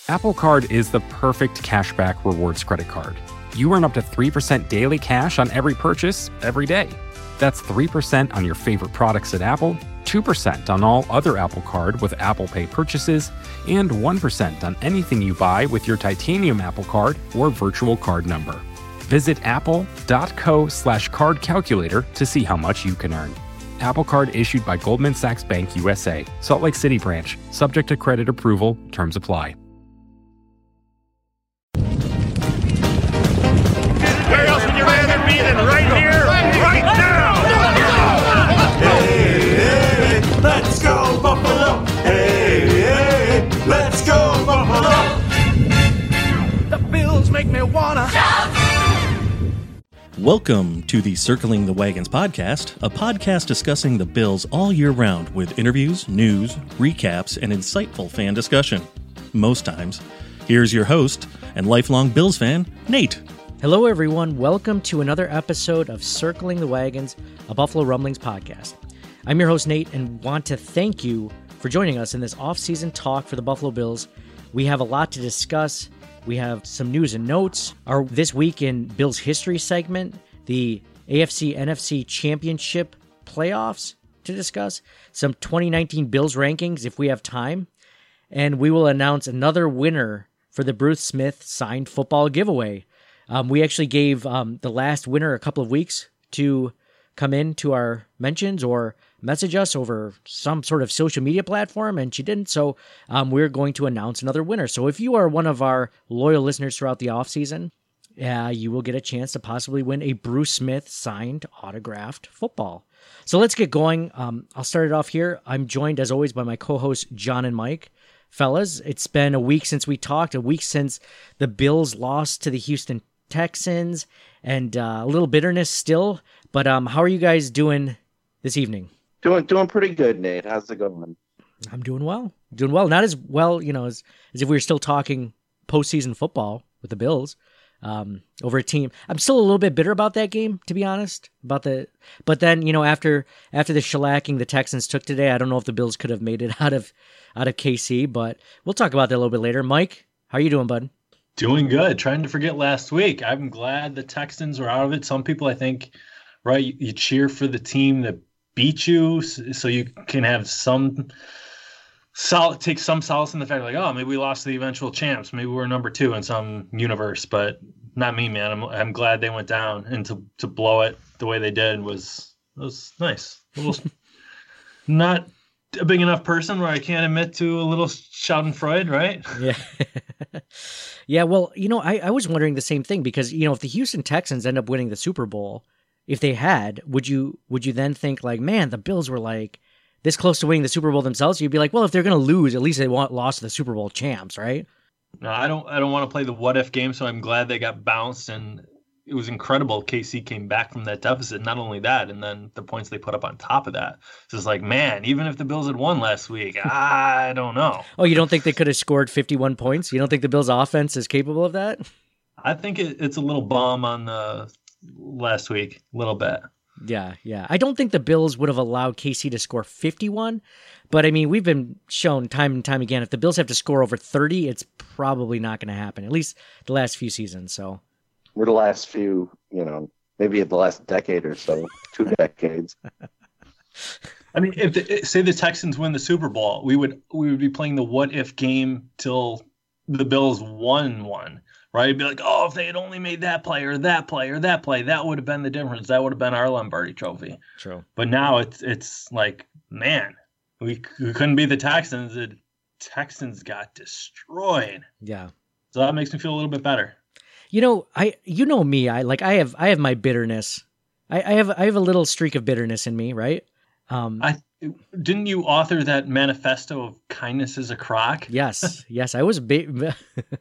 Apple Card is the perfect cashback rewards credit card. You earn up to 3% daily cash on every purchase every day. That's 3% on your favorite products at Apple, 2% on all other Apple Card with Apple Pay purchases, and 1% on anything you buy with your titanium Apple Card or virtual card number. Visit apple.co/card calculator to see how much you can earn. Apple Card issued by Goldman Sachs Bank USA, Salt Lake City branch, subject to credit approval, terms apply. Where else would you rather be than right here, right now? Hey, hey, let's go Buffalo! Hey, hey, let's go Buffalo! The Bills make me wanna shout! Welcome to the Circling the Wagons podcast, a podcast discussing the Bills all year round with interviews, news, recaps, and insightful fan discussion. Most times. Here's your host and lifelong Bills fan, Nate. Hello, everyone. Welcome to another episode of Circling the Wagons, a Buffalo Rumblings podcast. I'm your host, Nate, and want to thank you for joining us in this off-season talk for the Buffalo Bills. We have a lot to discuss. We have some news and notes. Our This Week in Bills History segment, the AFC-NFC Championship playoffs to discuss, some 2019 Bills rankings if we have time, and we will announce another winner for the Bruce Smith signed football giveaway. We actually gave the last winner a couple of weeks to come in to our mentions or message us over some sort of social media platform, and she didn't, so we're going to announce another winner. So if you are one of our loyal listeners throughout the offseason, you will get a chance to possibly win a Bruce Smith signed autographed football. So let's get going. I'll start it off here. I'm joined, as always, by my co-hosts, John and Mike. Fellas, it's been a week since we talked, a week since the Bills lost to the Houston Texans, and a little bitterness still. But how are you guys doing this evening? Doing pretty good, Nate. How's it going? I'm doing well. Not as well, as if we were still talking postseason football with the Bills over a team. I'm still a little bit bitter about that game, to be honest. But then after the shellacking the Texans took today, I don't know if the Bills could have made it out of KC. But we'll talk about that a little bit later. Mike, how are you doing, bud? Doing good. Trying to forget last week. I'm glad the Texans were out of it. Some people, I think, right, you cheer for the team that beat you so you can have take some solace in the fact like, oh, maybe we lost to the eventual champs. Maybe we're number 2 in some universe, but not me, man. I'm glad they went down, and to blow it the way they did was nice. A little, not a big enough person where I can't admit to a little schadenfreude, right? Yeah. Yeah, well, I was wondering the same thing because, if the Houston Texans end up winning the Super Bowl, if they had, would you then think like, man, the Bills were like this close to winning the Super Bowl themselves? You'd be like, well, if they're going to lose, at least they lost to the Super Bowl champs, right? No, I don't want to play the what if game, so I'm glad they got bounced, and it was incredible. KC came back from that deficit. Not only that, and then the points they put up on top of that. So it's like, man, even if the Bills had won last week, I don't know. Oh, you don't think they could have scored 51 points? You don't think the Bills' offense is capable of that? I think it's a little bum on the last week, a little bit. Yeah. I don't think the Bills would have allowed KC to score 51, but I mean, we've been shown time and time again, if the Bills have to score over 30, it's probably not going to happen, at least the last few seasons, so... We're the last few, maybe the last decade or so, 2 decades. I mean, say the Texans win the Super Bowl, we would be playing the what if game till the Bills won one, right? It'd be like, oh, if they had only made that play or that play or that play, that would have been the difference. That would have been our Lombardi Trophy. True. But now it's like, man, we couldn't beat the Texans. The Texans got destroyed. Yeah. So that makes me feel a little bit better. Me. I have my bitterness. I have a little streak of bitterness in me, right? Didn't you author that manifesto of kindness is a crock? Yes. I was it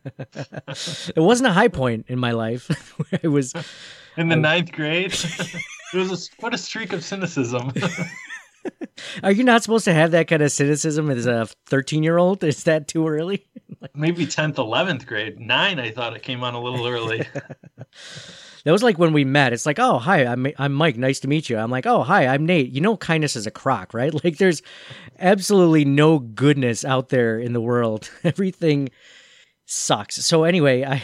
wasn't a high point in my life. It was in the 9th grade. It was what a streak of cynicism. Are you not supposed to have that kind of cynicism as a 13-year-old? Is that too early? Maybe 10th, 11th grade. 9, I thought it came on a little early. That was like when we met. It's like, oh, hi, I'm Mike. Nice to meet you. I'm like, oh, hi, I'm Nate. Kindness is a crock, right? Like, there's absolutely no goodness out there in the world. Everything sucks. So anyway,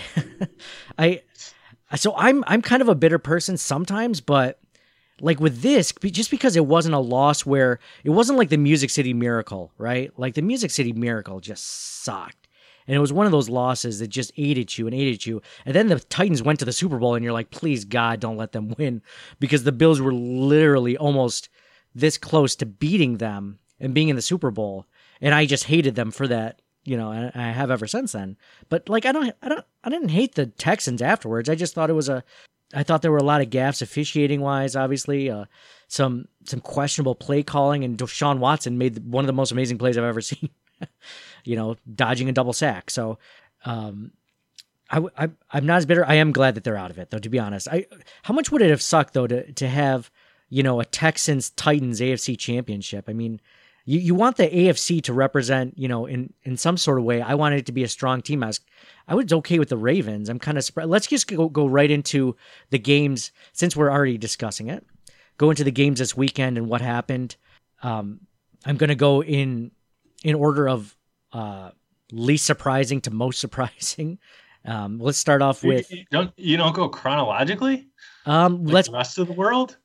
I'm kind of a bitter person sometimes, but like with this, just because it wasn't a loss where it wasn't like the Music City Miracle, right? Like the Music City Miracle just sucked. And it was one of those losses that just ate at you. And then the Titans went to the Super Bowl and you're like, please God, don't let them win, because the Bills were literally almost this close to beating them and being in the Super Bowl. And I just hated them for that, and I have ever since then. But like, I didn't hate the Texans afterwards. I just thought I thought there were a lot of gaffes officiating wise, obviously, some questionable play calling, and Deshaun Watson made one of the most amazing plays I've ever seen, dodging a double sack. So, I'm not as bitter. I am glad that they're out of it, though, to be honest. How much would it have sucked though to have, a Texans Titans AFC championship? I mean, you want the AFC to represent, in some sort of way. I wanted it to be a strong team. I was okay with the Ravens. I'm kind of surprised. Let's just go right into the games, since we're already discussing it. Go into the games this weekend and what happened. I'm going to go in order of least surprising to most surprising. Let's start off with. You don't go chronologically. Let's the rest of the world.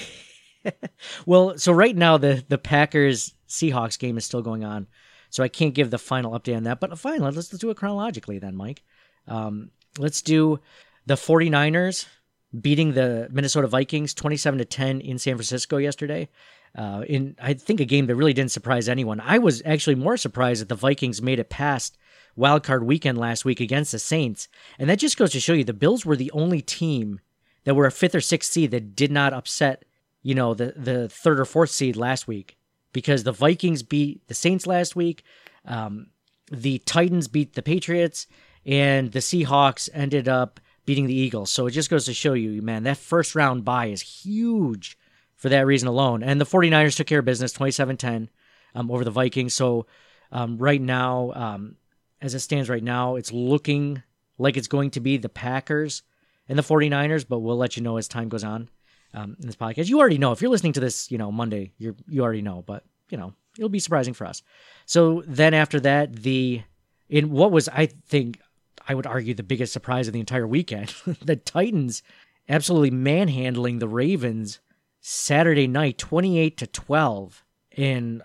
Well, so right now the Packers Seahawks game is still going on, so I can't give the final update on that. But fine, let's do it chronologically then, Mike. Let's do the 49ers beating the Minnesota Vikings 27-10 in San Francisco yesterday. In I think a game that really didn't surprise anyone. I was actually more surprised that the Vikings made it past wildcard weekend last week against the Saints, and that just goes to show you the Bills were the only team that were a 5th or 6th seed that did not upset, the 3rd or 4th seed last week, because the Vikings beat the Saints last week, the Titans beat the Patriots, and the Seahawks ended up beating the Eagles. So it just goes to show you, man, that first round bye is huge for that reason alone. And the 49ers took care of business 27-10 over the Vikings. So right now, as it stands right now, it's looking like it's going to be the Packers and the 49ers, but we'll let you know as time goes on in this podcast. You already know. If you're listening to this, Monday, you already know, but, it'll be surprising for us. So then after that, in what was, I think, I would argue the biggest surprise of the entire weekend, the Titans absolutely manhandling the Ravens Saturday night, 28-12. And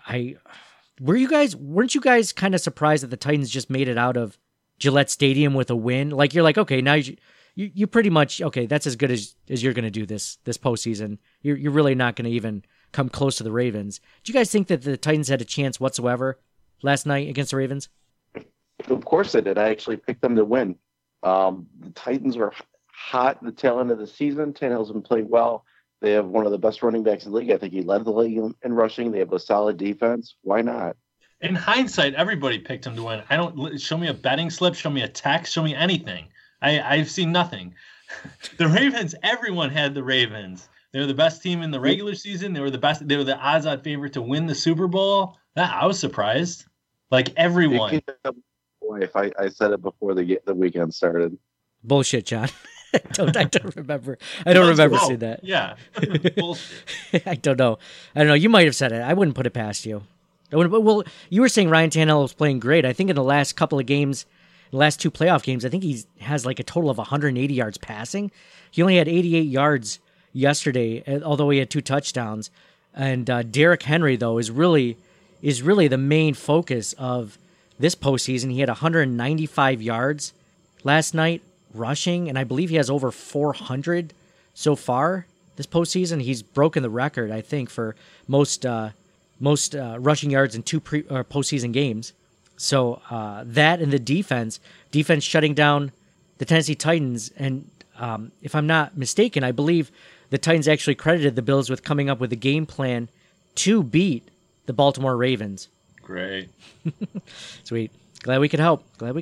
weren't you guys kind of surprised that the Titans just made it out of Gillette Stadium with a win? Like, you're like, okay, now you pretty much, okay, that's as good as you're going to do this postseason. You're really not going to even come close to the Ravens. Do you guys think that the Titans had a chance whatsoever last night against the Ravens? Of course they did. I actually picked them to win. The Titans are hot at the tail end of the season. Tannehill's been playing well. They have one of the best running backs in the league. I think he led the league in rushing. They have a solid defense. Why not? In hindsight, everybody picked him to win. Show me a betting slip, show me a text, show me anything. I've seen nothing. The Ravens, everyone had the Ravens. They were the best team in the regular season. They were the best. They were the odds-on favorite to win the Super Bowl. I was surprised. Like everyone. If I said it before the weekend started. Bullshit, John. I don't remember. I don't remember seeing that. Yeah. Bullshit. I don't know. You might have said it. I wouldn't put it past you. Well, you were saying Ryan Tannehill was playing great. I think in the last couple of games, the last 2 playoff games, I think he has like a total of 180 yards passing. He only had 88 yards yesterday, although he had 2 touchdowns. And Derrick Henry, though, is really the main focus of this postseason. He had 195 yards last night rushing, and I believe he has over 400 so far this postseason. He's broken the record, I think, for most rushing yards in 2 postseason games. So that and the defense shutting down the Tennessee Titans. And if I'm not mistaken, I believe the Titans actually credited the Bills with coming up with a game plan to beat the Baltimore Ravens. Great. Sweet. Glad we could help.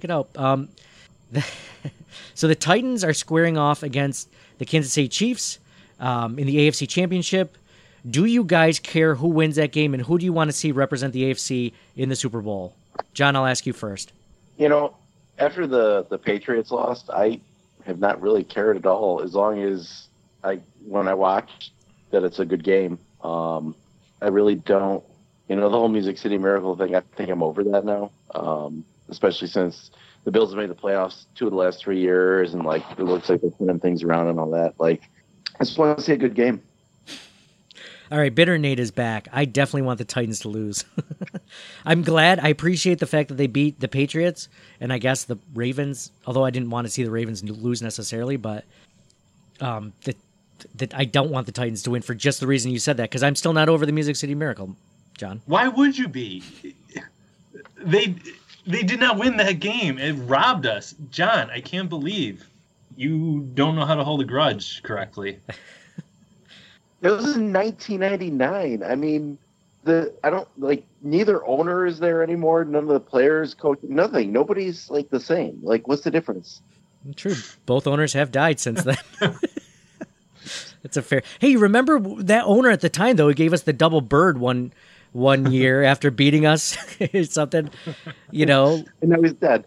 So the Titans are squaring off against the Kansas City Chiefs in the AFC Championship. Do you guys care who wins that game, and who do you want to see represent the AFC in the Super Bowl? John, I'll ask you first. After the Patriots lost, I have not really cared at all, as long as when I watch that it's a good game. I really don't. The whole Music City Miracle thing, I think I'm over that now. especially since the Bills have made the playoffs 2 of the last 3 years, and like it looks like they're turning things around and all that. Like, I just want to see a good game. All right, Bitter Nate is back. I definitely want the Titans to lose. I'm glad. I appreciate the fact that they beat the Patriots and I guess the Ravens, although I didn't want to see the Ravens lose necessarily, but that I don't want the Titans to win for just the reason you said that, because I'm still not over the Music City Miracle, John. Why would you be? They did not win that game. It robbed us. John, I can't believe you don't know how to hold a grudge correctly. It was in 1999. I mean, neither owner is there anymore. None of the players, coach, nothing. Nobody's like the same. Like, what's the difference? True. Both owners have died since then. It's a fair. Hey, you remember that owner at the time, though? He gave us the double bird one year after beating us or something, you know. And now he's dead.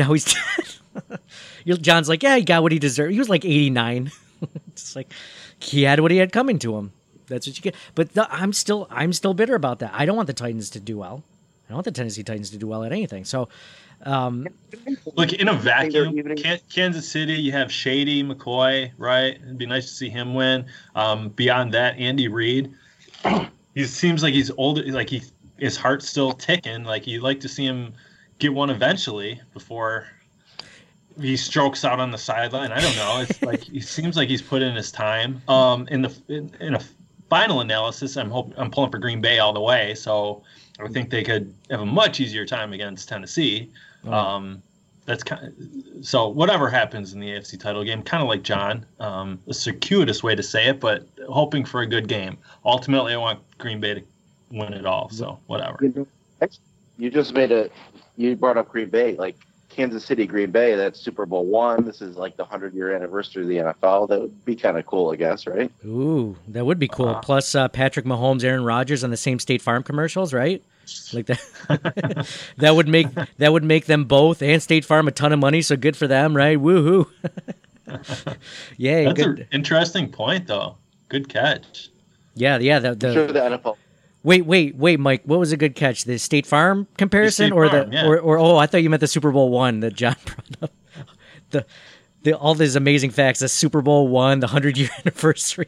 John's like, yeah, he got what he deserved. He was like 89. It's like he had what he had coming to him. That's what you get. But I'm still bitter about that. I don't want the Titans to do well. I don't want the Tennessee Titans to do well at anything. So, look, in a vacuum, Kansas City, you have Shady McCoy, right? It'd be nice to see him win. Beyond that, Andy Reid, he seems like he's older, like his heart's still ticking. Like you'd like to see him get one eventually before he strokes out on the sideline. I don't know. It's like he seems like he's put in his time. In a final analysis, I'm pulling for Green Bay all the way. So I would think they could have a much easier time against Tennessee. That's so whatever happens in the AFC title game, kind of like John, a circuitous way to say it, but hoping for a good game. Ultimately, I want Green Bay to win it all. So whatever. You just you brought up Green Bay, like Kansas City, Green Bay. That's Super Bowl I. This is like the 100-year anniversary of the NFL. That would be kind of cool, I guess, right? Ooh, that would be cool. Plus Patrick Mahomes, Aaron Rodgers on the same State Farm commercials, right? Like that. that would make them both and State Farm a ton of money. So good for them, right? Woohoo! Yeah, that's an interesting point, though. Good catch. Yeah. Sure, the NFL. Wait, Mike. What was a good catch? The State Farm comparison, yeah. or I thought you meant the Super Bowl I that John brought up. All these amazing facts. The Super Bowl I, the 100-year anniversary.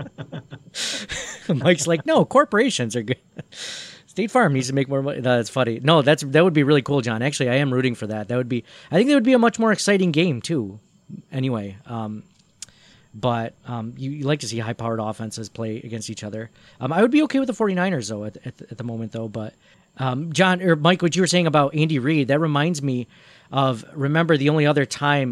Mike's like, no, corporations are good. State Farm needs to make more money. That's funny. No, that would be really cool, John. Actually, I am rooting for that. I think that would be a much more exciting game too. Anyway, but you like to see high-powered offenses play against each other. I would be okay with the 49ers though at the moment though. But John or Mike, what you were saying about Andy Reid, that reminds me of, remember the only other time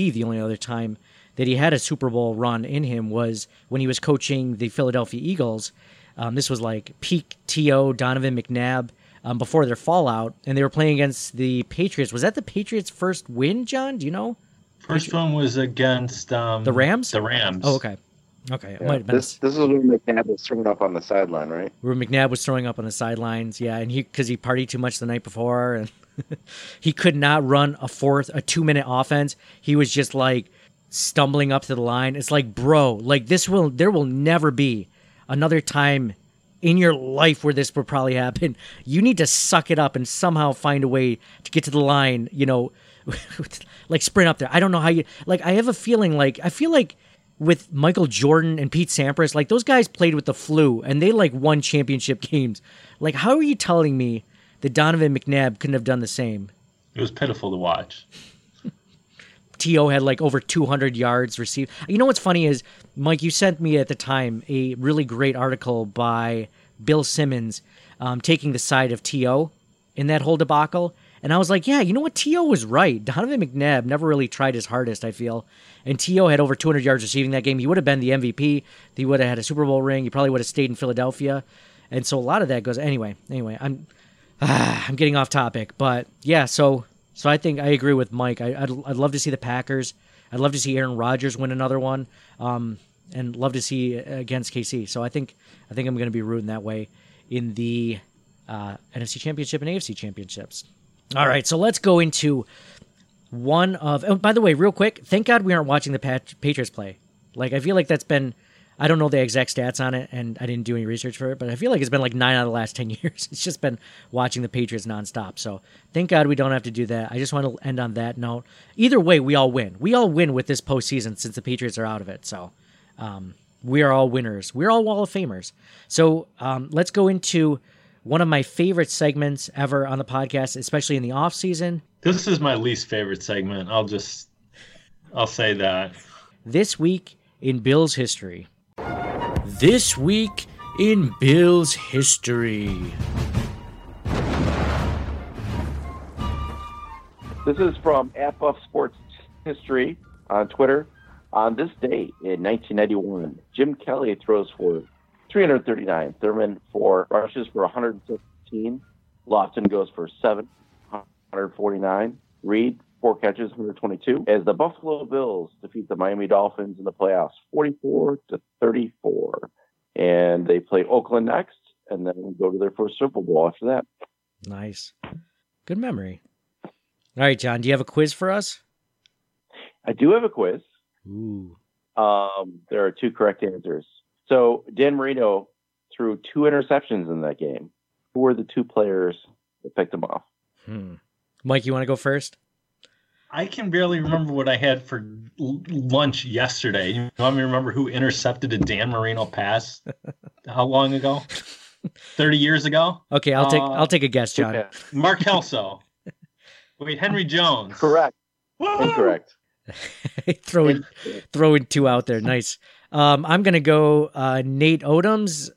that he had a Super Bowl run in him was when he was coaching the Philadelphia Eagles. This was like peak T.O., Donovan McNabb, before their fallout, and they were playing against the Patriots. Was that the Patriots' first win, John? Do you know? First one was against the Rams? The Rams. Oh, okay. Okay. Yeah, this is when McNabb was throwing up on the sideline, right? Where McNabb was throwing up on the sidelines, yeah, and because he partied too much the night before, and he could not run a 2-minute offense. He was just like stumbling up to the line. It's like, bro, like there will never be another time in your life where this would probably happen. You need to suck it up and somehow find a way to get to the line, like sprint up there. I don't know how you, like, I have a feeling like, with Michael Jordan and Pete Sampras, like those guys played with the flu and they like won championship games. Like, how are you telling me that Donovan McNabb couldn't have done the same? It was pitiful to watch. T.O. had like over 200 yards received. You know what's funny is, Mike, you sent me at the time a really great article by Bill Simmons taking the side of T.O. in that whole debacle. And I was like, yeah, you know what? T.O. was right. Donovan McNabb never really tried his hardest, I feel. And T.O. had over 200 yards receiving that game. He would have been the MVP. He would have had a Super Bowl ring. He probably would have stayed in Philadelphia. And so a lot of that goes... Anyway, I'm getting off topic. But yeah, so I think I agree with Mike. I'd love to see the Packers. I'd love to see Aaron Rodgers win another one, and love to see against KC. So I think I'm going to be rooting that way in the NFC Championship and AFC Championships. All right, so let's go into one of... Oh, by the way, real quick, thank God we aren't watching the Patriots play. Like, I feel like that's been I don't know the exact stats on it, and I didn't do any research for it, but I feel like it's been like 9 out of the last 10 years. It's just been watching the Patriots nonstop. So thank God we don't have to do that. I just want to end on that note. Either way, we all win. We all win with this postseason since the Patriots are out of it. So we are all winners. We're all Wall of Famers. So let's go into one of my favorite segments ever on the podcast, especially in the off season. This is my least favorite segment. I'll say that. This week in Bills history. This week in Bills history. This is from @Buff Sports History on Twitter. On this day in 1991, Jim Kelly throws for 339, Thurman for rushes for 115, Lofton goes for 7, 149, Reed 4 catches, 122, as the Buffalo Bills defeat the Miami Dolphins in the playoffs 44-34. And they play Oakland next, and then go to their first Super Bowl after that. Nice. Good memory. All right, John, do you have a quiz for us? I do have a quiz. Ooh. There are 2 correct answers. So Dan Marino threw 2 interceptions in that game. Who were the 2 players that picked him off? Mike, you want to go first? I can barely remember what I had for lunch yesterday. You want me to remember who intercepted a Dan Marino pass? How long ago? 30 years ago? Okay, I'll take a guess, John. Okay. Mark Kelso. Wait, Henry Jones. Correct. Incorrect. throwing 2 out there. Nice. I'm gonna go Nate Odoms.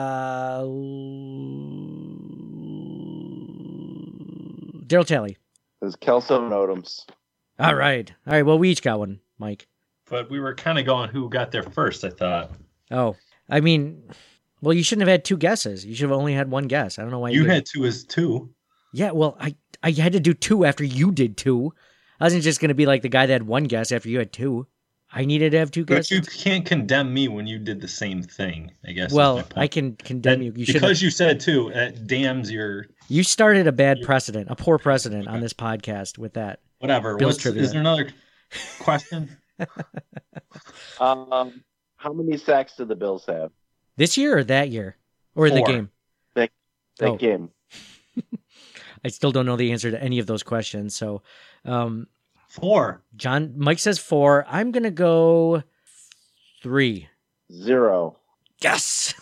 Daryl Talley. It was Kelso and Odoms. All right. Well, we each got one, Mike. But we were kind of going who got there first, I thought. Oh, I mean, well, you shouldn't have had 2 guesses. You should have only had 1 guess. I don't know why you had 2 as 2. Yeah, well, I had to do 2 after you did 2. I wasn't just going to be like the guy that had 1 guess after you had 2. I needed to have 2 guesses. But you can't condemn me when you did the same thing, I guess. Well, I can condemn you. Because you said 2, it damns your... You started a bad precedent, a poor precedent on this podcast with that. Whatever. Is there another question? How many sacks did the Bills have? This year or that year? Or in the 4. game? That game. I still don't know the answer to any of those questions. So, 4. Mike says 4. I'm going to go 3. 0. Yes.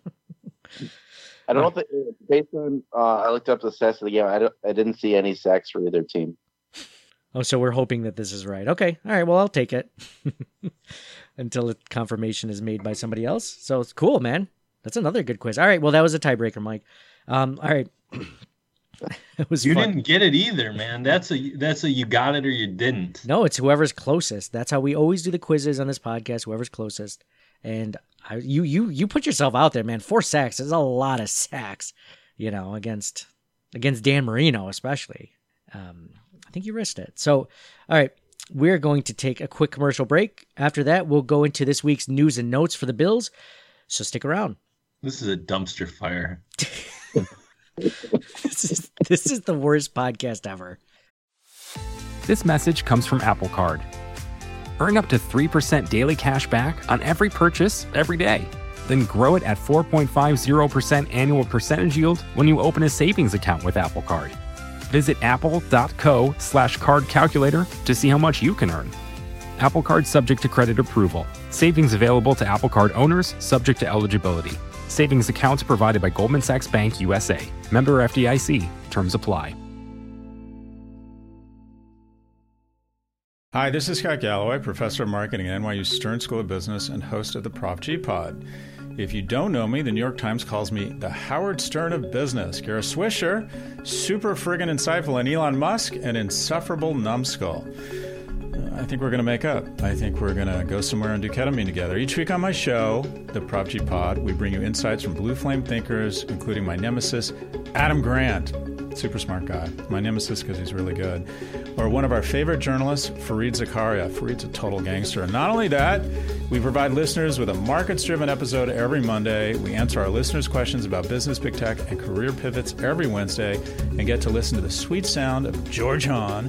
I don't think, based on, I looked up the stats of the game. I didn't see any sacks for either team. Oh, so we're hoping that this is right. Okay. All right. Well, I'll take it until the confirmation is made by somebody else. So it's cool, man. That's another good quiz. All right. Well, that was a tiebreaker, Mike. All right. It was you fun. Didn't get it either, man. That's a you got it or you didn't. No, it's whoever's closest. That's how we always do the quizzes on this podcast. Whoever's closest. And you put yourself out there, man. 4 sacks is a lot of sacks, against Dan Marino especially. I think you risked it. So, all right, we're going to take a quick commercial break. After that, we'll go into this week's news and notes for the Bills. So stick around. This is a dumpster fire. This is the worst podcast ever. This message comes from Apple Card. Earn up to 3% daily cash back on every purchase every day. Then grow it at 4.50% annual percentage yield when you open a savings account with Apple Card. Visit apple.co/card calculator to see how much you can earn. Apple Card subject to credit approval. Savings available to Apple Card owners subject to eligibility. Savings accounts provided by Goldman Sachs Bank USA. Member FDIC. Terms apply. Hi, this is Scott Galloway, professor of marketing at NYU Stern School of Business and host of the Prop G Pod. If you don't know me, the New York Times calls me the Howard Stern of business. Kara Swisher, super friggin' insightful, and Elon Musk, an insufferable numbskull. I think we're going to make up. I think we're going to go somewhere and do ketamine together. Each week on my show, the Prop G Pod, we bring you insights from blue flame thinkers, including my nemesis, Adam Grant. Super smart guy. My nemesis because he's really good. Or one of our favorite journalists, Fareed Zakaria. Fareed's a total gangster. And not only that, we provide listeners with a markets-driven episode every Monday. We answer our listeners' questions about business, big tech, and career pivots every Wednesday, and get to listen to the sweet sound of George Hahn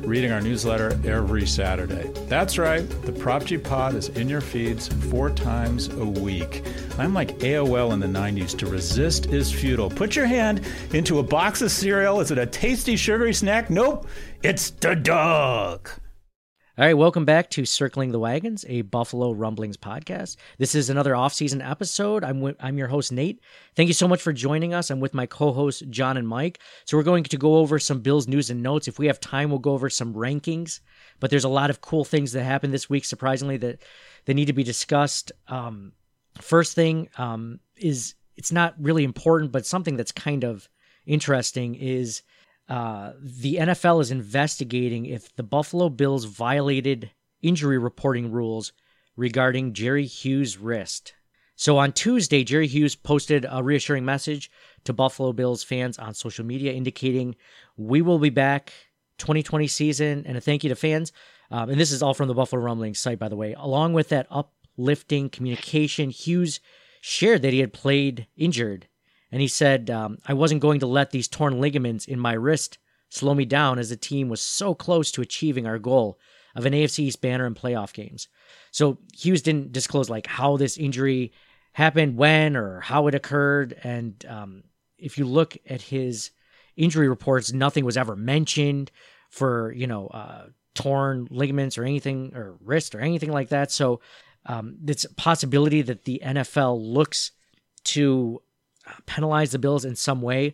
reading our newsletter every Saturday. That's right, the Prop G Pod is in your feeds 4 times a week. I'm like AOL in the 90s. To resist is futile. Put your hand into a box of cereal. Is it a tasty, sugary snack? Nope, it's the dog. All right, welcome back to Circling the Wagons, a Buffalo Rumblings podcast. This is another off-season episode. I'm your host, Nate. Thank you so much for joining us. I'm with my co-hosts, John and Mike. So we're going to go over some Bills news and notes. If we have time, we'll go over some rankings. But there's a lot of cool things that happened this week, surprisingly, that they need to be discussed. First thing is, it's not really important, but something that's kind of interesting is the NFL is investigating if the Buffalo Bills violated injury reporting rules regarding Jerry Hughes' wrist. So on Tuesday, Jerry Hughes posted a reassuring message to Buffalo Bills fans on social media indicating, "We will be back 2020 season," and a thank you to fans. And this is all from the Buffalo Rumblings site, by the way. Along with that uplifting communication, Hughes shared that he had played injured. And he said, "I wasn't going to let these torn ligaments in my wrist slow me down as the team was so close to achieving our goal of an AFC East banner and playoff games." So Hughes didn't disclose like how this injury happened, when, or how it occurred. And if you look at his injury reports, nothing was ever mentioned for, torn ligaments or anything, or wrist or anything like that. So it's a possibility that the NFL looks to penalize the Bills in some way.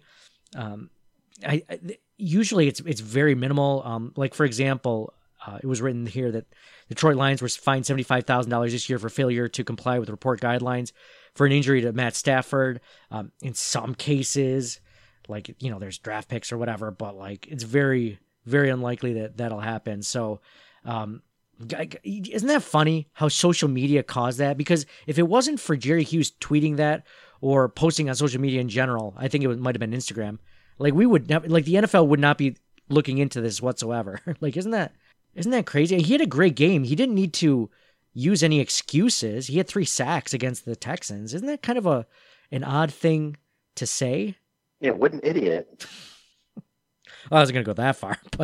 Usually it's very minimal. Like, for example, it was written here that Detroit Lions were fined $75,000 this year for failure to comply with report guidelines for an injury to Matt Stafford. In some cases, like, there's draft picks or whatever, but like, it's very, very unlikely that that'll happen. So, isn't that funny how social media caused that? Because if it wasn't for Jerry Hughes tweeting that or posting on social media in general, I think it might have been Instagram. Like, we would never, like, the NFL would not be looking into this whatsoever. Like, isn't that crazy? He had a great game. He didn't need to use any excuses. He had 3 sacks against the Texans. Isn't that kind of an odd thing to say? Yeah, what an idiot. Well, I wasn't going to go that far, but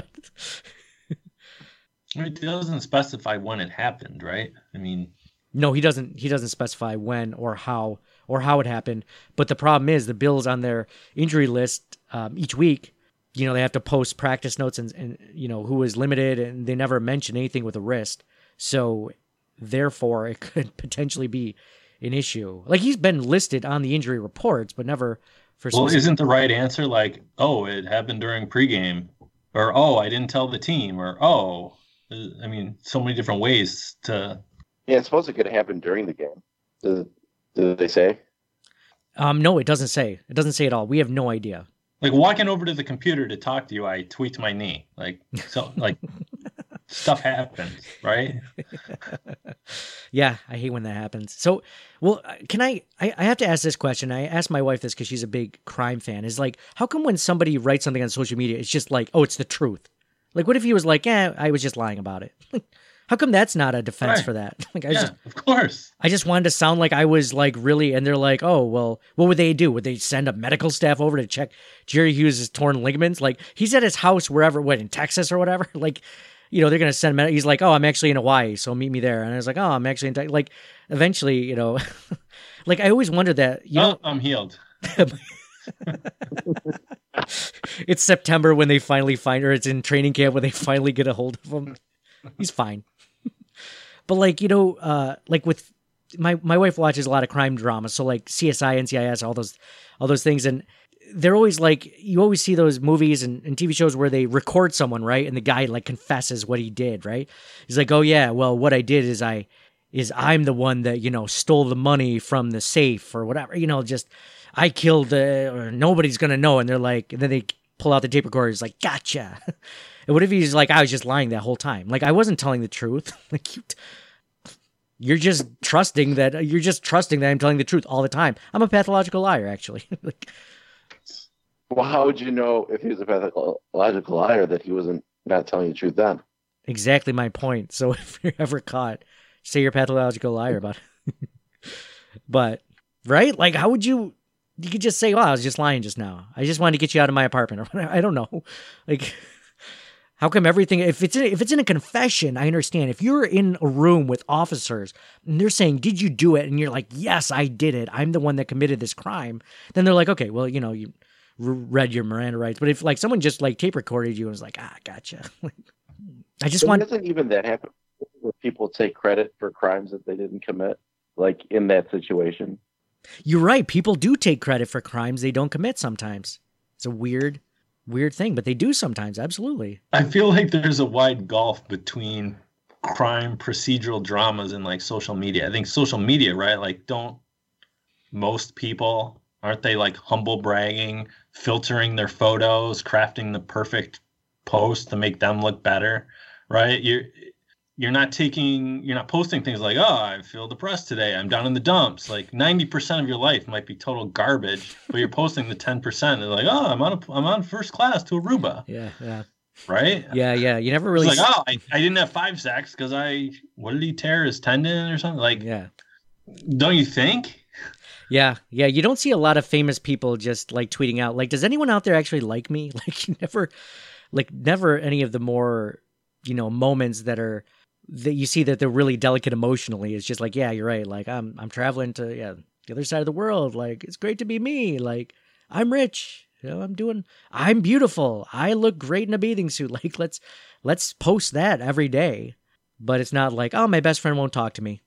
it doesn't specify when it happened, right? I mean, no, he doesn't specify when or how it happened. But the problem is the Bills on their injury list each week, they have to post practice notes and who was limited, and they never mention anything with a wrist. So therefore it could potentially be an issue. Like, he's been listed on the injury reports, but never for Well, isn't the right answer like, "Oh, it happened during pregame," or "Oh, I didn't tell the team," or "Oh," I mean, so many different ways to. Yeah, it's supposed to could happen during the game. Did they say? No, it doesn't say. It doesn't say at all. We have no idea. Like, walking over to the computer to talk to you, I tweaked my knee. Like, so, like, stuff happens, right? Yeah, I hate when that happens. So, well, I have to ask this question. I asked my wife this because she's a big crime fan. Is like, how come when somebody writes something on social media, it's just like, oh, it's the truth? Like, what if he was like, I was just lying about it? How come that's not a defense for that? Like, of course. I just wanted to sound like I was like really, and they're like, oh, well, what would they do? Would they send a medical staff over to check Jerry Hughes' torn ligaments? Like, he's at his house wherever, in Texas or whatever? Like, they're going to send he's like, oh, I'm actually in Hawaii, so meet me there. And I was like, oh, I'm actually in Texas. Like, eventually, like, I always wondered that, I'm healed. It's September when they finally find her. It's in training camp when they finally get a hold of him. He's fine. But like, like with my wife watches a lot of crime dramas. So like CSI, NCIS, all those things. And they're always like, you always see those movies and TV shows where they record someone, right? And the guy like confesses what he did, right? He's like, oh yeah, well, what I did is I'm the one that, stole the money from the safe or whatever, just I killed or nobody's going to know. And they're like, and then they pull out the tape recorder. He's like, gotcha. And what if he's like, I was just lying that whole time? Like, I wasn't telling the truth. Like, you're just trusting that I'm telling the truth all the time. I'm a pathological liar, actually. Like, well, how would you know if he was a pathological liar that he wasn't not telling the truth then? Exactly my point. So if you're ever caught, say you're a pathological liar about it. But, right? Like, how would you could just say, well, I was just lying just now. I just wanted to get you out of my apartment. Or I don't know. Like, How come everything, if it's in a confession, I understand. If you're in a room with officers and they're saying, did you do it? And you're like, yes, I did it. I'm the one that committed this crime. Then they're like, okay, well, you read your Miranda rights. But if like someone just like tape recorded you and was like, gotcha. I just want. Doesn't even that happen where people take credit for crimes that they didn't commit, like in that situation? You're right. People do take credit for crimes they don't commit sometimes. It's a weird thing, but they do sometimes. Absolutely. I feel like there's a wide gulf between crime procedural dramas and like social media. I think social media, right? Like, don't most people, aren't they like humble bragging, filtering their photos, crafting the perfect post to make them look better, right? You're not posting things like, oh, I feel depressed today, I'm down in the dumps. Like 90% of your life might be total garbage, but you're posting the 10%. They're like, oh, I'm on first class to Aruba. Yeah. Right? Yeah. You never really. It's like, oh, I didn't have 5 sacks because what did he tear, his tendon or something? Like, yeah. Don't you think? Yeah. You don't see a lot of famous people just like tweeting out, like, does anyone out there actually like me? Like, never any of the more, moments that you see that they're really delicate emotionally. It's just like, yeah, you're right. Like, I'm traveling to the other side of the world. Like, it's great to be me. Like, I'm rich. I'm beautiful. I look great in a bathing suit. Like, let's post that every day. But it's not like, oh, my best friend won't talk to me.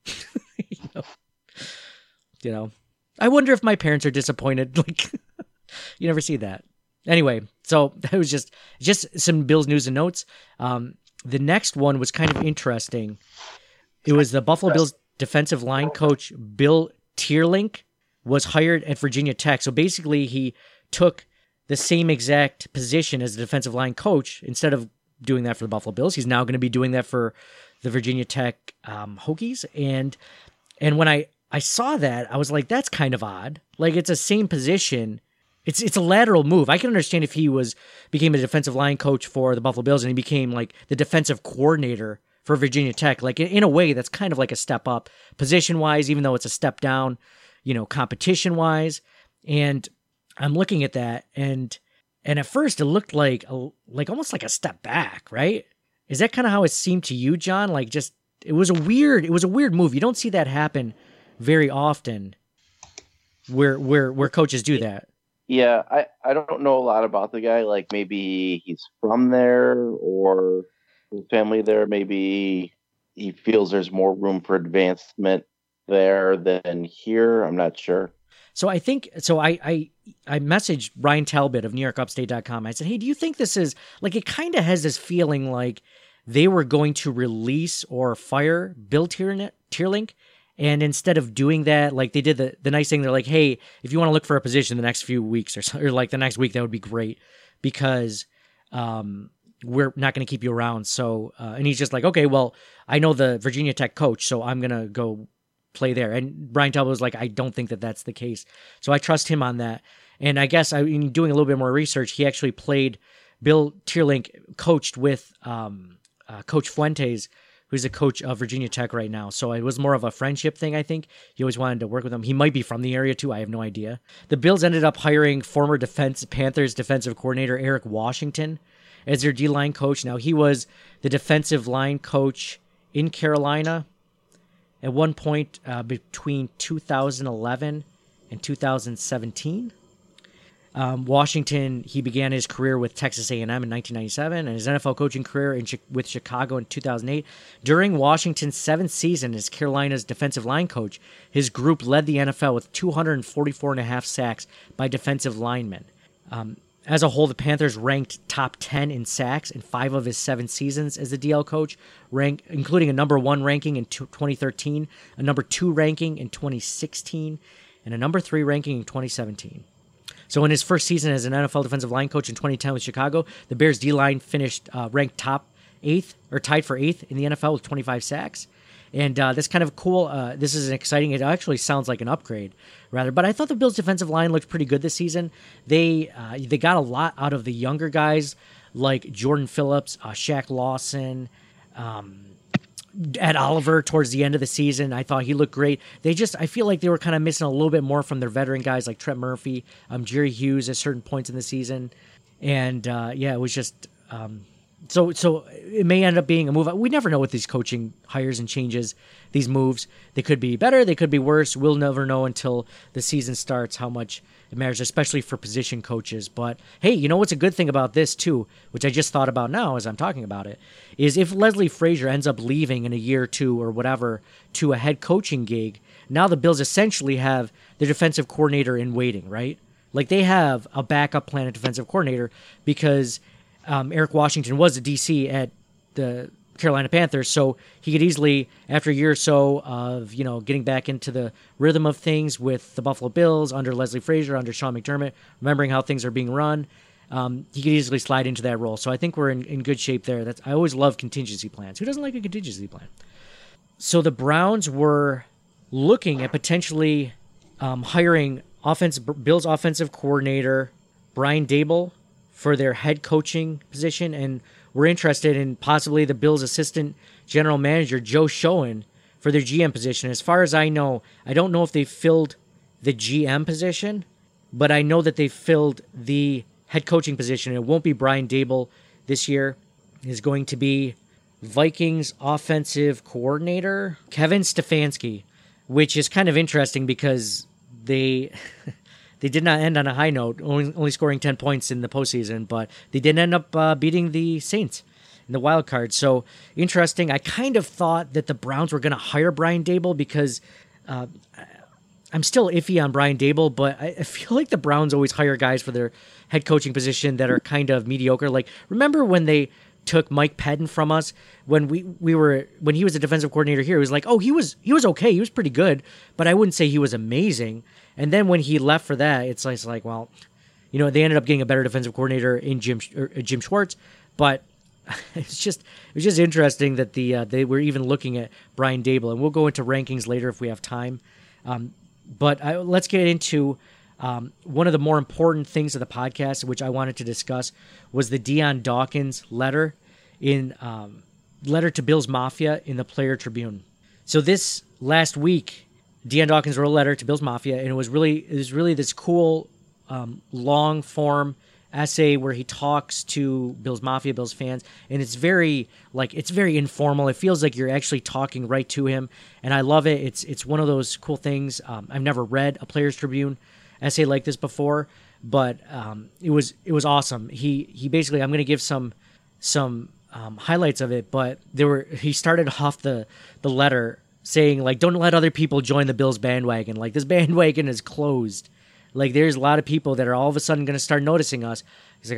I wonder if my parents are disappointed. Like, you never see that. Anyway, so that was just some Bills news and notes. The next one was kind of interesting. It was the Buffalo Bills defensive line coach, Bill Teerlink, was hired at Virginia Tech. So basically he took the same exact position as the defensive line coach. Instead of doing that for the Buffalo Bills, he's now going to be doing that for the Virginia Tech Hokies. And when I saw that, I was like, that's kind of odd. Like, it's the same position. It's a lateral move. I can understand if he became a defensive line coach for the Buffalo Bills and he became like the defensive coordinator for Virginia Tech. Like, in a way, that's kind of like a step up position-wise, even though it's a step down, competition-wise. And I'm looking at that, and at first it looked like almost like a step back, right? Is that kind of how it seemed to you, John? Like, just it was a weird move. You don't see that happen very often, where coaches do that. Yeah, I don't know a lot about the guy. Like, maybe he's from there or his family there. Maybe he feels there's more room for advancement there than here. I'm not sure. So I messaged Ryan Talbot of NewYorkUpstate.com. I said, hey, do you think this is, like, it kind of has this feeling like they were going to release or fire Bill Teerlink, and instead of doing that, like, they did the nice thing. They're like, hey, if you want to look for a position the next few weeks or like the next week, that would be great because we're not going to keep you around. So, and he's just like, okay, well, I know the Virginia Tech coach, so I'm going to go play there. And Brian Talbot was like, I don't think that that's the case. So I trust him on that. And I guess in doing a little bit more research, he actually played, Bill Teerlink coached with Coach Fuentes, who's the coach of Virginia Tech right now. So it was more of a friendship thing, I think. He always wanted to work with him. He might be from the area too. I have no idea. The Bills ended up hiring former Panthers defensive coordinator Eric Washington as their D-line coach. Now, he was the defensive line coach in Carolina at one point between 2011 and 2017. Washington, he began his career with Texas A&M in 1997 and his NFL coaching career with Chicago in 2008. During Washington's 7th season as Carolina's defensive line coach, his group led the NFL with 244.5 sacks by defensive linemen. As a whole, the Panthers ranked top 10 in sacks in 5 of his 7 seasons as the DL coach, including a number 1 ranking in 2013, a number 2 ranking in 2016, and a number 3 ranking in 2017. So in his first season as an NFL defensive line coach in 2010 with Chicago, the Bears D-line finished ranked tied for 8th in the NFL with 25 sacks. And that's kind of cool. This is exciting. It actually sounds like an upgrade, rather. But I thought the Bills' defensive line looked pretty good this season. They got a lot out of the younger guys like Jordan Phillips, Shaq Lawson, Ed Oliver towards the end of the season. I thought he looked great. I feel like they were kind of missing a little bit more from their veteran guys like Trent Murphy, Jerry Hughes at certain points in the season. And it was just So it may end up being a move. We never know with these coaching hires and changes, these moves. They could be better, they could be worse. We'll never know until the season starts how much it matters, especially for position coaches. But hey, you know what's a good thing about this too, which I just thought about now as I'm talking about it, is if Leslie Frazier ends up leaving in a year or two or whatever to a head coaching gig, now the Bills essentially have their defensive coordinator in waiting, right? Like they have a backup plan at defensive coordinator because Eric Washington was a DC at the Carolina Panthers, so he could easily, after a year or so of getting back into the rhythm of things with the Buffalo Bills under Leslie Frazier, under Sean McDermott, remembering how things are being run, he could easily slide into that role. So I think we're in good shape there. I always love contingency plans. Who doesn't like a contingency plan? So the Browns were looking at potentially hiring Bills offensive coordinator Brian Daboll for their head coaching position, and we're interested in possibly the Bills' assistant general manager, Joe Schoen, for their GM position. As far as I know, I don't know if they filled the GM position, but I know that they filled the head coaching position. It won't be Brian Daboll this year. It's going to be Vikings offensive coordinator Kevin Stefanski, which is kind of interesting because they did not end on a high note, only scoring 10 points in the postseason, but they did end up beating the Saints in the wild card. So interesting. I kind of thought that the Browns were going to hire Brian Daboll because I'm still iffy on Brian Daboll, but I feel like the Browns always hire guys for their head coaching position that are kind of mediocre. Like, remember when they took Mike Pedden from us when when he was a defensive coordinator here? It was like, oh, he was okay, he was pretty good, but I wouldn't say he was amazing. And then when he left for that, it's like, well, they ended up getting a better defensive coordinator in Jim Schwartz, but it was just interesting that they were even looking at Brian Daboll, and we'll go into rankings later if we have time. But let's get into one of the more important things of the podcast, which I wanted to discuss, was the Dion Dawkins letter to Bills Mafia in the Player Tribune. So this last week, Dion Dawkins wrote a letter to Bills Mafia, and it was really this cool long form essay where he talks to Bills Mafia, Bills fans, and it's very informal. It feels like you're actually talking right to him, and I love it. It's one of those cool things. I've never read a Players Tribune essay like this before, but it was awesome. He basically, I'm going to give some highlights of it, but he started off the letter saying, like, don't let other people join the Bills bandwagon. Like, this bandwagon is closed. Like, there's a lot of people that are all of a sudden going to start noticing us. He's like,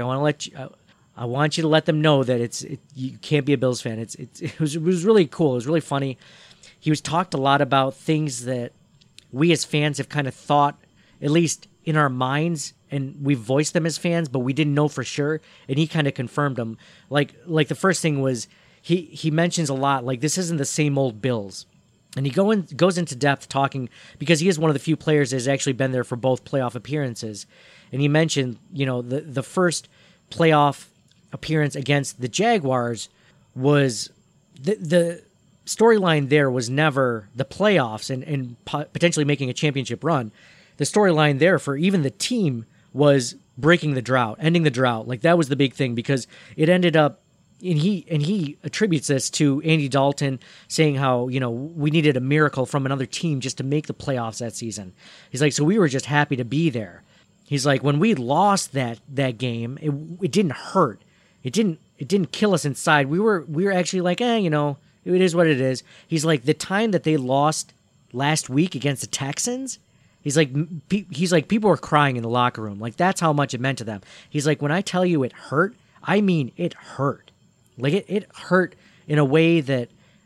I want you to let them know that you can't be a Bills fan. It was really cool. It was really funny. He was talked a lot about things that we as fans have kind of thought, at least in our minds, and we voiced them as fans, but we didn't know for sure. And he kind of confirmed them. Like the first thing was he mentions a lot, like, this isn't the same old Bills. And he goes into depth talking, because he is one of the few players that has actually been there for both playoff appearances. And he mentioned, the first playoff appearance against the Jaguars was the storyline there was never the playoffs and potentially making a championship run. The storyline there for even the team was breaking the drought, ending the drought. Like, that was the big thing, because it ended up, and he attributes this to Andy Dalton saying how, we needed a miracle from another team just to make the playoffs that season. He's like, so we were just happy to be there. He's like, when we lost that game, it didn't hurt. It didn't kill us inside. We were actually like, it is what it is. He's like, the time that they lost last week against the Texans, he's like, people were crying in the locker room. Like, that's how much it meant to them. He's like, when I tell you it hurt, I mean it hurt. Like, it hurt in a way that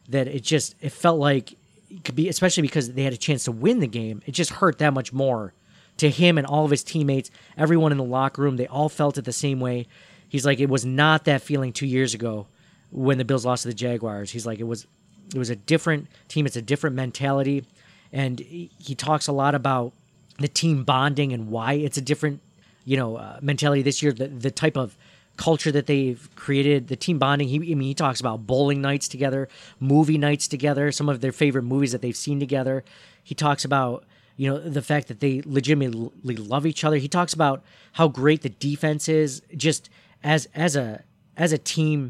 it felt like it could be, especially because they had a chance to win the game. It just hurt that much more to him and all of his teammates, everyone in the locker room. They all felt it the same way. He's like, it was not that feeling 2 years ago when the Bills lost to the Jaguars. He's like, it was a different team. It's a different mentality. And he talks a lot about the team bonding and why it's a different, mentality this year, the type of culture that they've created, the team bonding. He talks about bowling nights together, movie nights together, some of their favorite movies that they've seen together. He talks about, the fact that they legitimately love each other. He talks about how great the defense is, just as a team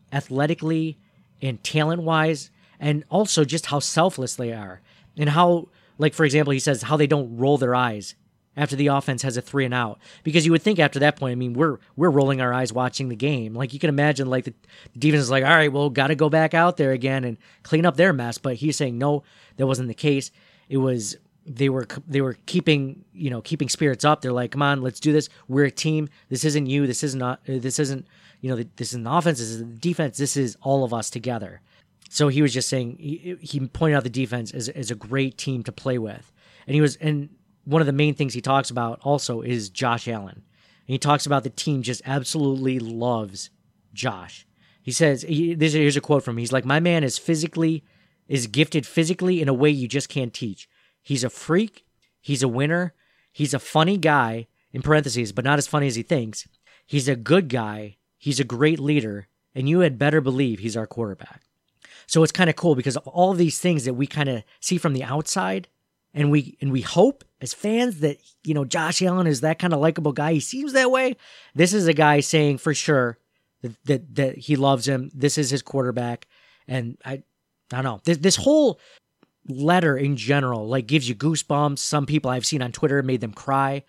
athletically and talent-wise, and also just how selfless they are. And how, like, for example, he says how they don't roll their eyes after the offense has a 3-and-out. Because you would think after that point, I mean, we're rolling our eyes watching the game. Like, you can imagine, like, the defense is like, all right, well, got to go back out there again and clean up their mess. But he's saying, no, that wasn't the case. It was, they were keeping spirits up. They're like, come on, let's do this. We're a team. This isn't you. This isn't this isn't the offense. This is the defense. This is all of us together. So he was just saying, he pointed out the defense as a great team to play with. And one of the main things he talks about also is Josh Allen. And he talks about the team just absolutely loves Josh. He says, here's a quote from him. He's like, my man is gifted physically in a way you just can't teach. He's a freak. He's a winner. He's a funny guy, in parentheses, but not as funny as he thinks. He's a good guy. He's a great leader. And you had better believe he's our quarterback. So it's kind of cool because of all of these things that we kind of see from the outside, and we hope as fans that, Josh Allen is that kind of likable guy. He seems that way. This is a guy saying for sure that he loves him. This is his quarterback. And I don't know. This whole letter in general, like, gives you goosebumps. Some people I've seen on Twitter made them cry.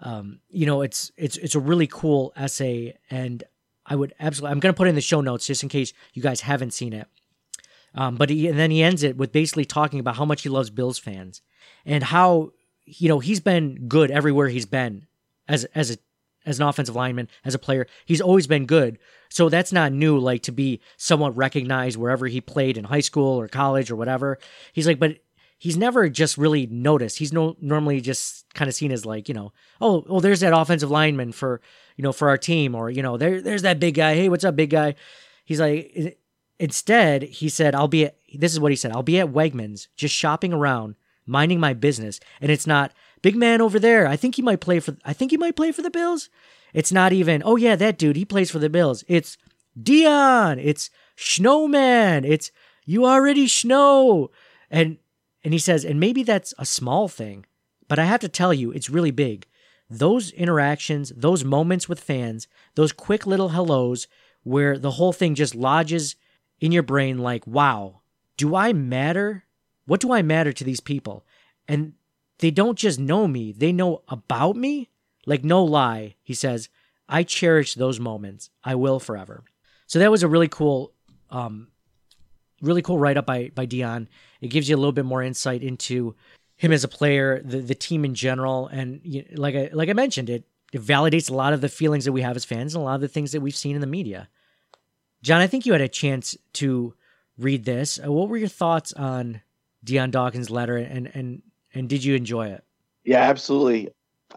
It's a really cool essay, and I'm going to put it in the show notes just in case you guys haven't seen it. But then he ends it with basically talking about how much he loves Bills fans and how, he's been good everywhere he's been as an offensive lineman, as a player. He's always been good. So that's not new, like, to be somewhat recognized wherever he played in high school or college or whatever. He's like, but he's never just really noticed. He's normally just kind of seen as like, oh, there's that offensive lineman for our team, or, there's that big guy. Hey, what's up, big guy? He's like, instead, he said, this is what he said, I'll be at Wegmans, just shopping around, minding my business. And it's not, big man over there, I think he might play for the Bills. It's not even, oh yeah, that dude, he plays for the Bills. It's Dion. It's Snowman. It's you already Snow. And he says, and maybe that's a small thing, but I have to tell you, it's really big. Those interactions, those moments with fans, those quick little hellos where the whole thing just lodges in your brain like, wow, do I matter? What do I matter to these people? And they don't just know me, they know about me. Like, no lie, he says, I cherish those moments. I will forever. So that was a really cool write-up by Dion. It gives you a little bit more insight into him as a player, the team in general. And like I mentioned, it validates a lot of the feelings that we have as fans and a lot of the things that we've seen in the media. John, I think you had a chance to read this. What were your thoughts on Dion Dawkins' letter, and did you enjoy it? Yeah, absolutely.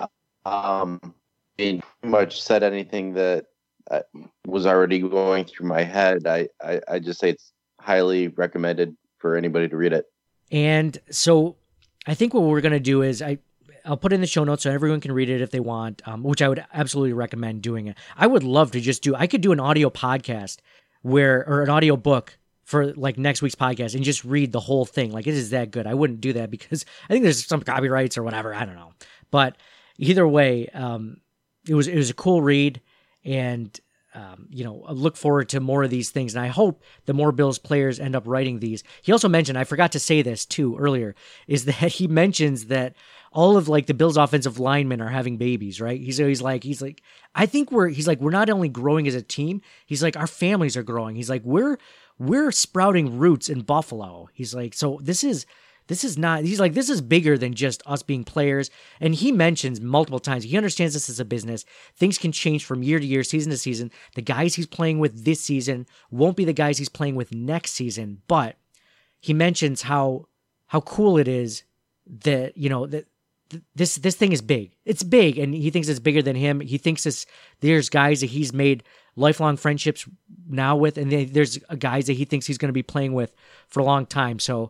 Pretty much said anything that was already going through my head. I just say it's highly recommended for anybody to read it. And so I think what we're going to do is I'll put it in the show notes so everyone can read it if they want, which I would absolutely recommend doing it. I would love to I could do an audio podcast or an audio book for like next week's podcast and just read the whole thing. Like, it is that good. I wouldn't do that because I think there's some copyrights or whatever. I don't know. But either way, it was a cool read, and I look forward to more of these things. And I hope the more Bills players end up writing these. He also mentioned, I forgot to say this too earlier, is that he mentions that all of like the Bills offensive linemen are having babies, right? He's like, I think we're not only growing as a team, he's like, our families are growing. He's like, we're sprouting roots in Buffalo. He's like, so this is not, he's like, this is bigger than just us being players. And he mentions multiple times, he understands this is a business. Things can change from year to year, season to season. The guys he's playing with this season won't be the guys he's playing with next season. But he mentions how cool it is that, that this thing is big. It's big, and he thinks it's bigger than him. He thinks there's guys that he's made lifelong friendships now with, and there's guys that he thinks he's going to be playing with for a long time. So,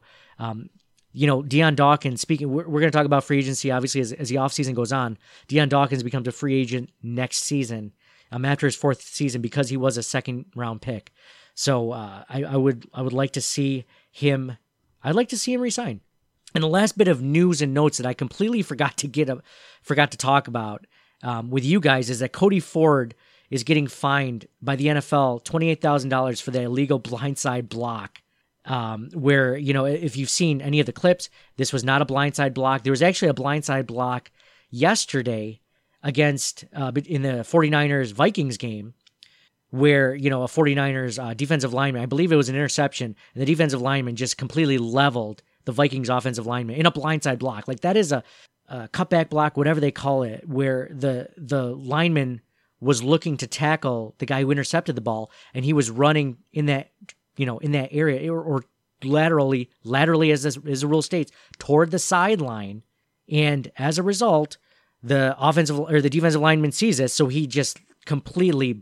Dion Dawkins, speaking, we're going to talk about free agency, obviously, as the offseason goes on. Dion Dawkins becomes a free agent next season, after his fourth season, because he was a second-round pick. So I would like to see him. I'd like to see him resign. And the last bit of news and notes that I completely forgot to talk about with you guys is that Cody Ford is getting fined by the NFL $28,000 for the illegal blindside block. Where, if you've seen any of the clips, this was not a blindside block. There was actually a blindside block yesterday against in the 49ers-Vikings game where, a 49ers defensive lineman, I believe it was an interception, and the defensive lineman just completely leveled the Vikings offensive lineman in a blindside block. Like that is a cutback block, whatever they call it, where the lineman was looking to tackle the guy who intercepted the ball, and he was running in that in that area or laterally as the rule states, toward the sideline. And as a result, the defensive lineman sees this, so he just completely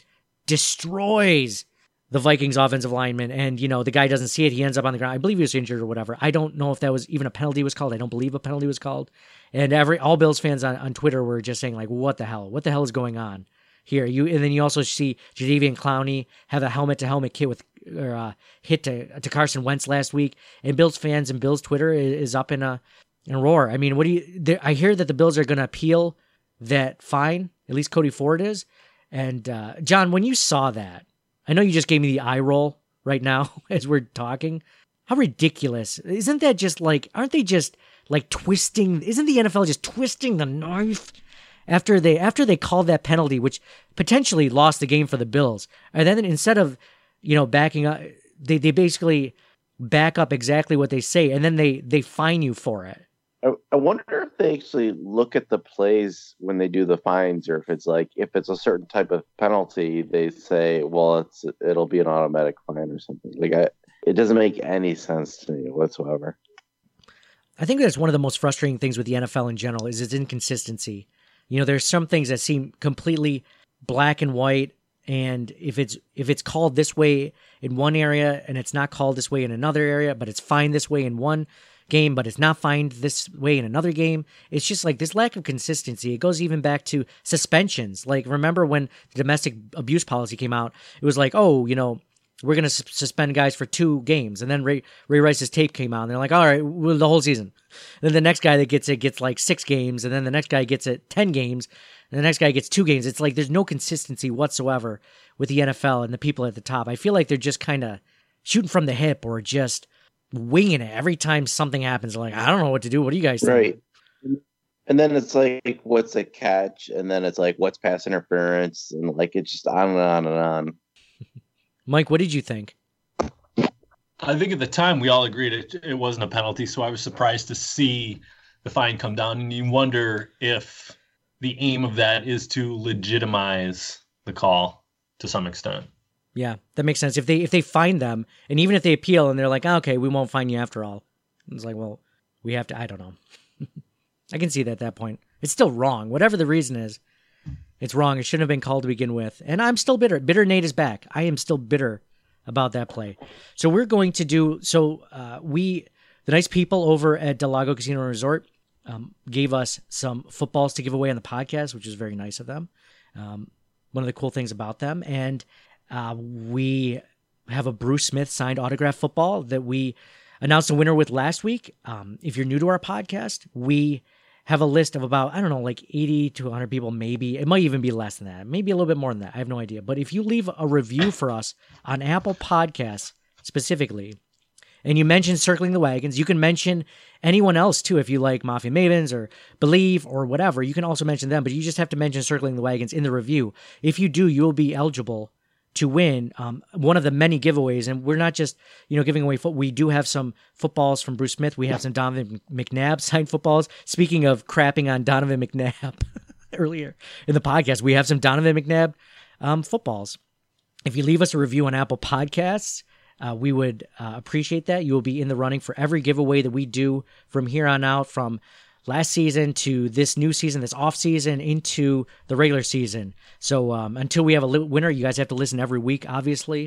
destroys the Vikings offensive lineman. And, the guy doesn't see it. He ends up on the ground. I believe he was injured or whatever. I don't know if that was even a penalty was called. I don't believe a penalty was called. And all Bills fans on Twitter were just saying, like, what the hell? What the hell is going on here? And then you also see Jadeveon Clowney have a helmet-to-helmet hit to Carson Wentz last week. And Bills fans and Bills Twitter is up in a roar. I mean, I hear that the Bills are going to appeal that fine. At least Cody Ford is. And John, when you saw that, I know you just gave me the eye roll right now as we're talking. How ridiculous. Isn't that just aren't they just twisting, isn't the NFL just twisting the knife after they called that penalty, which potentially lost the game for the Bills? And then instead of, backing up, they basically back up exactly what they say, and then they fine you for it. I wonder if they actually look at the plays when they do the fines, or if it's a certain type of penalty, they say, well, it'll be an automatic fine or something. It doesn't make any sense to me whatsoever. I think that's one of the most frustrating things with the NFL in general is its inconsistency. There's some things that seem completely black and white, and if it's called this way in one area and it's not called this way in another area, but it's fine this way in one game, but it's not fined this way in another game. It's just this lack of consistency. It goes even back to suspensions. Remember when the domestic abuse policy came out, it was we're going to suspend guys for 2 games. And then Ray Rice's tape came out, and they're like, all right, the whole season. And then the next guy that gets it gets 6 games, and then the next guy gets it 10 games, and the next guy gets 2 games. It's there's no consistency whatsoever with the NFL and the people at the top. I feel like they're just kind of shooting from the hip or just winging it every time something happens. I don't know what to do. What do you guys think? Right. And then it's what's a catch? And then it's what's pass interference? And it's just on and on and on. Mike, what did you think? I think at the time we all agreed it wasn't a penalty, so I was surprised to see the fine come down. And you wonder if the aim of that is to legitimize the call to some extent. Yeah, that makes sense. If they fine them, and even if they appeal and they're like, okay, we won't fine you after all. It's well, we have to, I don't know. I can see that at that point. It's still wrong. Whatever the reason is, it's wrong. It shouldn't have been called to begin with. And I'm still bitter. Bitter Nate is back. I am still bitter about that play. So we're going to do, the nice people over at Del Lago Casino and Resort gave us some footballs to give away on the podcast, which is very nice of them. One of the cool things about them. And we have a Bruce Smith signed autograph football that we announced a winner with last week. If you're new to our podcast, we have a list of about, 80 to 100 people, maybe. It might even be less than that. Maybe a little bit more than that. I have no idea. But if you leave a review for us on Apple Podcasts specifically, and you mention Circling the Wagons, you can mention anyone else too if you like Mafia Mavens or Believe or whatever. You can also mention them, but you just have to mention Circling the Wagons in the review. If you do, you will be eligible to win one of the many giveaways. And we're not just, giving away we do have some footballs from Bruce Smith. We have some Donovan McNabb signed footballs. Speaking of crapping on Donovan McNabb earlier in the podcast, we have some Donovan McNabb footballs. If you leave us a review on Apple Podcasts, we would appreciate that. You will be in the running for every giveaway that we do from here on out, from last season to this new season, this off season into the regular season. So until we have a winner, you guys have to listen every week, obviously.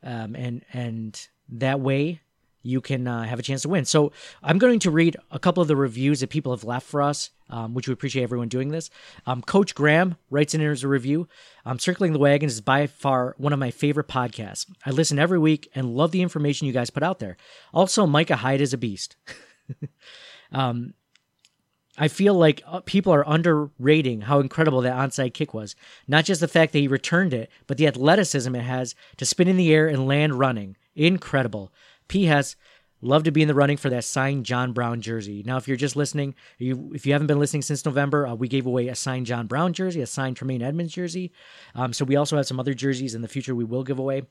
And that way you can have a chance to win. So I'm going to read a couple of the reviews that people have left for us, which we appreciate everyone doing this. Coach Graham writes in as a review. Circling the Wagons is by far one of my favorite podcasts. I listen every week and love the information you guys put out there. Also, Micah Hyde is a beast. I feel like people are underrating how incredible that onside kick was. Not just the fact that he returned it, but the athleticism it has to spin in the air and land running. Incredible. P.S. Love to be in the running for that signed John Brown jersey. Now, if you're just listening, if you haven't been listening since November, we gave away a signed John Brown jersey, a signed Tremaine Edmonds jersey. So we also have some other jerseys in the future we will give away.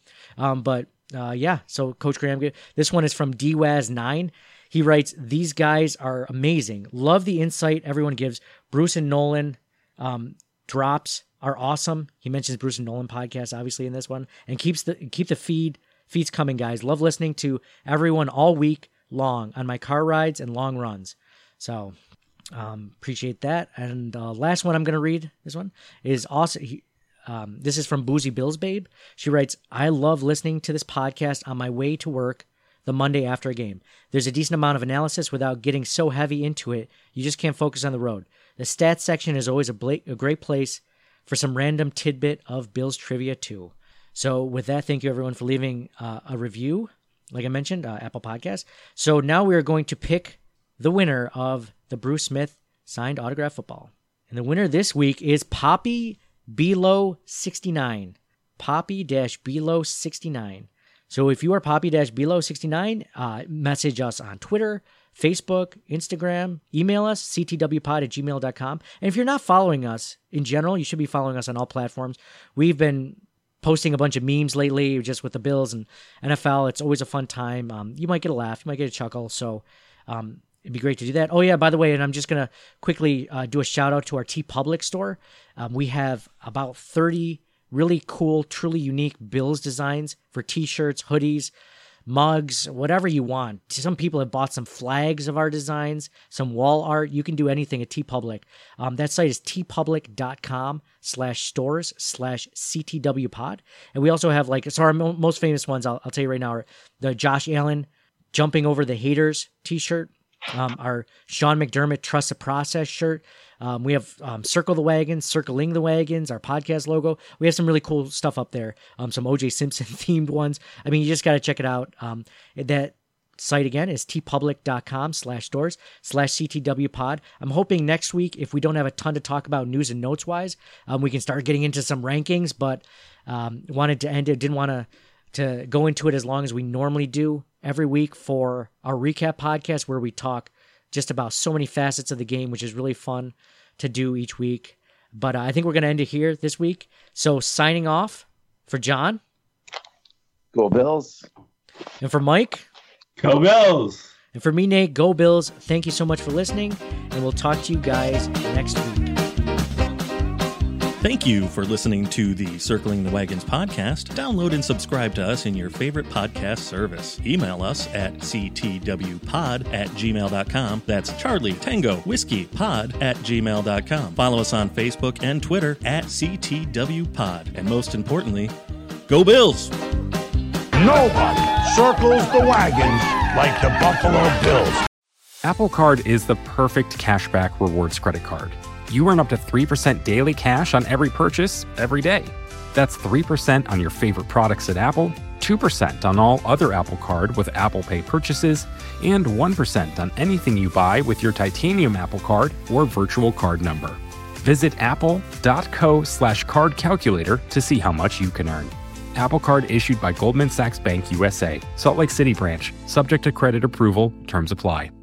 So Coach Graham, this one is from DWAZ9. He writes, these guys are amazing. Love the insight everyone gives. Bruce and Nolan drops are awesome. He mentions Bruce and Nolan podcast, obviously, in this one. And keep the feeds coming, guys. Love listening to everyone all week long on my car rides and long runs. So appreciate that. And last one I'm going to read, this one, is awesome. This is from Boozy Bills Babe. She writes, I love listening to this podcast on my way to work the Monday after a game. There's a decent amount of analysis without getting so heavy into it. You just can't focus on the road. The stats section is always a great place for some random tidbit of Bills trivia too. So with that, thank you everyone for leaving a review. Like I mentioned, Apple Podcasts. So now we are going to pick the winner of the Bruce Smith signed autograph football. And the winner this week is Poppy Below 69. Poppy-Below 69. So if you are Poppy-Below 69, message us on Twitter, Facebook, Instagram, email us, ctwpod@gmail.com. And if you're not following us in general, you should be following us on all platforms. We've been posting a bunch of memes lately just with the Bills and NFL. It's always a fun time. You might get a laugh. You might get a chuckle. So it'd be great to do that. Oh, yeah, by the way, and I'm just going to quickly do a shout out to our TeePublic store. We have about 30 really cool, truly unique Bills designs for t-shirts, hoodies, mugs, whatever you want. Some people have bought some flags of our designs, some wall art. You can do anything at TeePublic. That site is teepublic.com/stores/CTWpod. And we also have our most famous ones, I'll tell you right now, are the Josh Allen Jumping Over the Haters t-shirt, our Sean McDermott Trust the Process shirt. We have Circle the Wagons, Circling the Wagons, our podcast logo. We have some really cool stuff up there. Some O.J. Simpson themed ones. I mean, you just got to check it out. That site again is teepublic.com/stores/CTWpod. I'm hoping next week, if we don't have a ton to talk about news and notes wise, we can start getting into some rankings, but wanted to end it. Didn't want to go into it as long as we normally do every week for our recap podcast, where we talk just about so many facets of the game, which is really fun to do each week. But I think we're going to end it here this week. So signing off for John. Go Bills. And for Mike. Go Bills. And for me, Nate, go Bills. Thank you so much for listening, and we'll talk to you guys next week. Thank you for listening to the Circling the Wagons podcast. Download and subscribe to us in your favorite podcast service. Email us at ctwpod@gmail.com. That's Charlie Tango Whiskey Pod@gmail.com. Follow us on Facebook and Twitter @CTWpod. And most importantly, go Bills! Nobody circles the wagons like the Buffalo Bills. Apple Card is the perfect cashback rewards credit card. You earn up to 3% daily cash on every purchase every day. That's 3% on your favorite products at Apple, 2% on all other Apple Card with Apple Pay purchases, and 1% on anything you buy with your titanium Apple Card or virtual card number. Visit apple.co/card calculator to see how much you can earn. Apple Card issued by Goldman Sachs Bank USA, Salt Lake City branch, subject to credit approval, terms apply.